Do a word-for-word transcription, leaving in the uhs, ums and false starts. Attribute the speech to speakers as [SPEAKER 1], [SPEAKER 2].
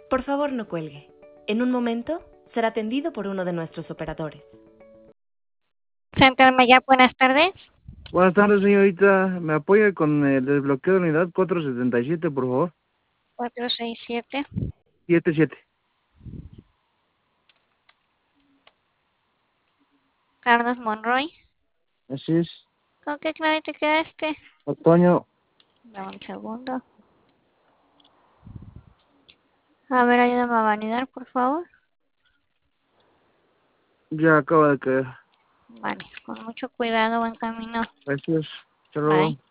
[SPEAKER 1] Por favor, no cuelgue. En un momento será atendido por uno de nuestros operadores.
[SPEAKER 2] Central Maya, buenas tardes.
[SPEAKER 3] Buenas tardes, señorita. ¿Me apoya con el desbloqueo de unidad cuatrocientos setenta y siete, por favor?
[SPEAKER 2] cuatro seis siete.
[SPEAKER 3] siete siete.
[SPEAKER 2] Carlos Monroy.
[SPEAKER 3] Así es.
[SPEAKER 2] ¿Con qué clave te quedaste?
[SPEAKER 3] Otoño.
[SPEAKER 2] Dame un segundo. A ver, ayúdame a validar, por favor.
[SPEAKER 3] Ya acaba de caer.
[SPEAKER 2] Vale, con mucho cuidado, buen camino.
[SPEAKER 3] Gracias. Hasta luego.
[SPEAKER 2] Bye.